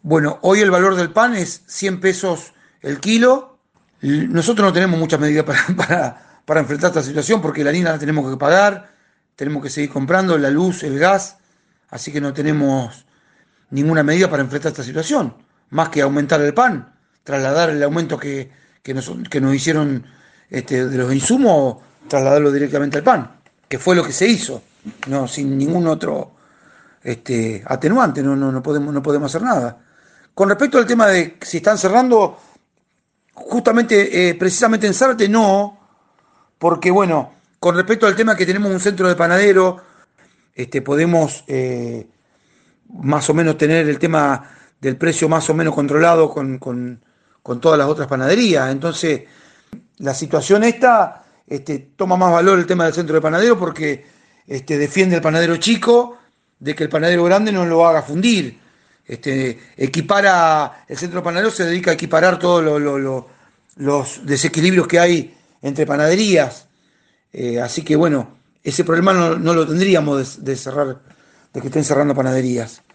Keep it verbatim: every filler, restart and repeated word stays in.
Bueno, hoy el valor del pan es cien pesos el kilo. L- Nosotros no tenemos muchas medidas para, para, para enfrentar esta situación porque la harina la tenemos que pagar, tenemos que seguir comprando la luz, el gas, así que no tenemos ninguna medida para enfrentar esta situación, más que aumentar el pan, trasladar el aumento que, que nos, que nos hicieron este, de los insumos, trasladarlo directamente al pan, que fue lo que se hizo, no sin ningún otro este, atenuante, no, no, no podemos, no podemos hacer nada. Con respecto al tema de si están cerrando, justamente, eh, precisamente en Zárate, no, porque bueno, con respecto al tema que tenemos un centro de panadero, este, podemos eh, más o menos tener el tema del precio más o menos controlado con, con, con todas las otras panaderías. Entonces, la situación esta este, toma más valor el tema del centro de panadero porque este, defiende al panadero chico de que el panadero grande no lo haga fundir. Este, equipara, el centro de panadero se dedica a equiparar todos lo- lo- lo- los desequilibrios que hay entre panaderías. Eh, así que bueno, ese problema no, no lo tendríamos de, de cerrar, de que estén cerrando panaderías.